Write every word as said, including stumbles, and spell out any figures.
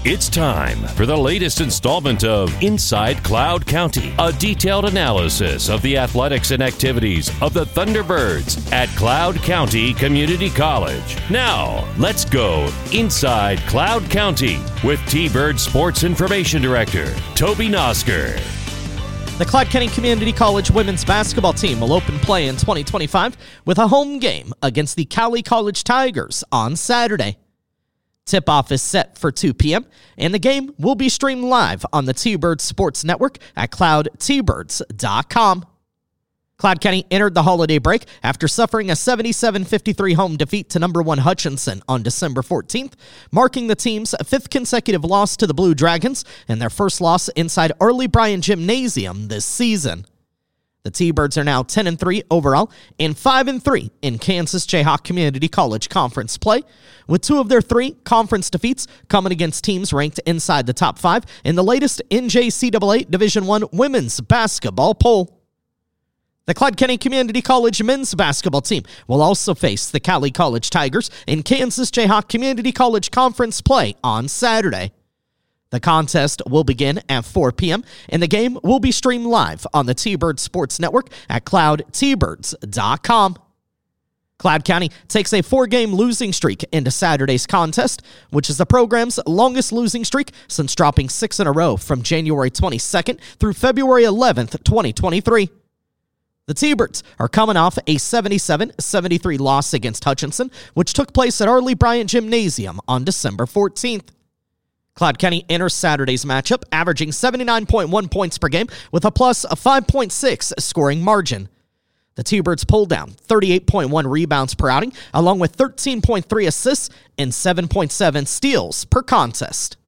It's time for the latest installment of Inside Cloud County, a detailed analysis of the athletics and activities of the Thunderbirds at Cloud County Community College. Now, let's go Inside Cloud County with T-Bird Sports Information Director, Toby Nosker. The Cloud County Community College women's basketball team will open play in twenty twenty-five with a home game against the Cali College Tigers on Saturday. Tip-off is set for two p.m., and the game will be streamed live on the T-Bird Sports Network at cloud t birds dot com. Cloud County entered the holiday break after suffering a seventy-seven fifty-three home defeat to number one Hutchinson on December fourteenth, marking the team's fifth consecutive loss to the Blue Dragons and their first loss inside Early Bryan Gymnasium this season. The T-Birds are now ten and three overall and five and three in Kansas Jayhawk Community College Conference play, with two of their three conference defeats coming against teams ranked inside the top five in the latest N J C A A Division I women's basketball poll. The Cloud County Community College men's basketball team will also face the Cali College Tigers in Kansas Jayhawk Community College Conference play on Saturday. The contest will begin at four p.m., and the game will be streamed live on the T-Bird Sports Network at cloud t birds dot com. Cloud County takes a four-game losing streak into Saturday's contest, which is the program's longest losing streak since dropping six in a row from January twenty-second through February eleventh, twenty twenty-three. The T-Birds are coming off a seventy-seven seventy-three loss against Hutchinson, which took place at Early Bryan Gymnasium on December fourteenth. Cloud County enters Saturday's matchup, averaging seventy-nine point one points per game with a plus of five point six scoring margin. The T-Birds pull down thirty-eight point one rebounds per outing, along with thirteen point three assists and seven point seven steals per contest.